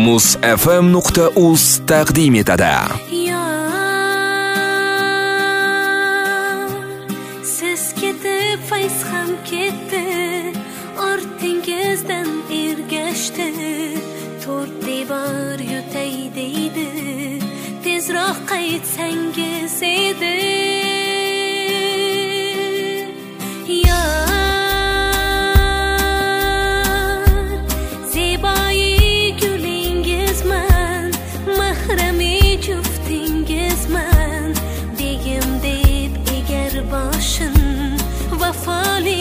musfm.uz taqdim etadi. Siz ketib fayz ham ketdi, ortingizdan ergashdi, to'rt devor yutay deydi, tezroq qaytsangiz edi. Vafoli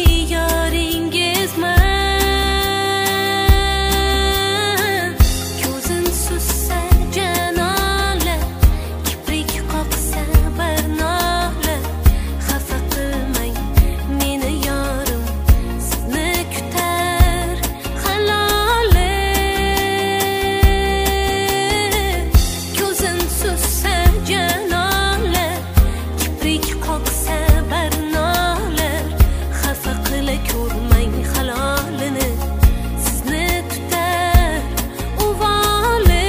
yoringizman, ko'zin sussa janola, kiprik qoqsa barnola, xafa qilmang meni yorim, sizni kutar haloli. Ko'zin sussa janola, kiprik qoqsa barnola, ko'rmang halolini, sizni tutar uvoli.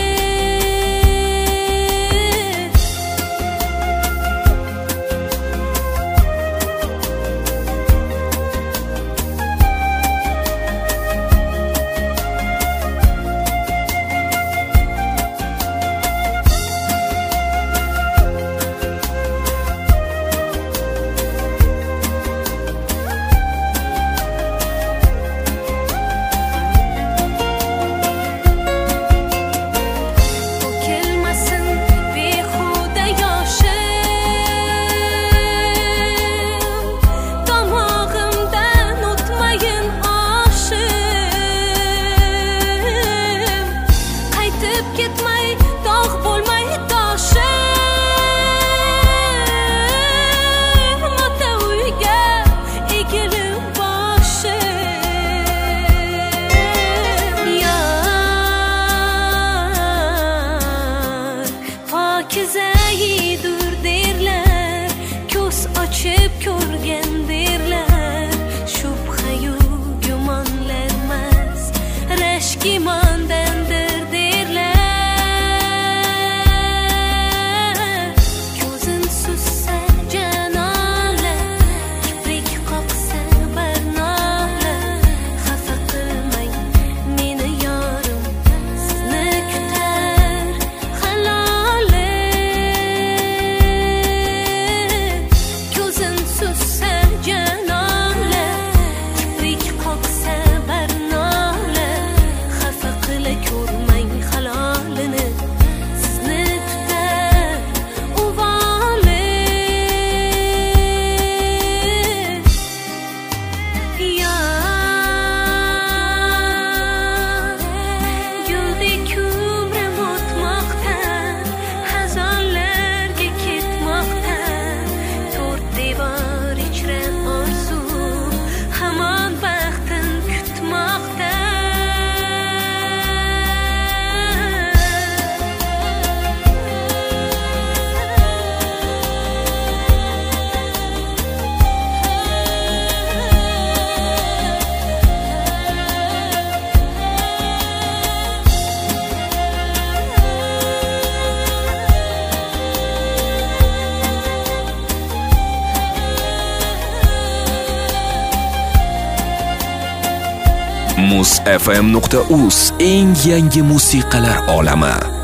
Pokizayidur derlar, ko'z ochib ko'rgan derlar, shubha-yu gumonlar emas, rashk imondandir derlar. Ko'zin sussa janola, kiprik qoqsa barnola, xafa qilmang meni yorim, sizni kutar haloli. Sussa janola, kiprik qoqsa barnola, xafa qila ko'rmang halolini, sizni tutar uvoli. Guldek umrim o'tmoqda, xazonlarga ketmoqda, to'rt devor ichra orzu hamon baxtin kutmoqda. musfm.uz eng yangi musiqalar olami.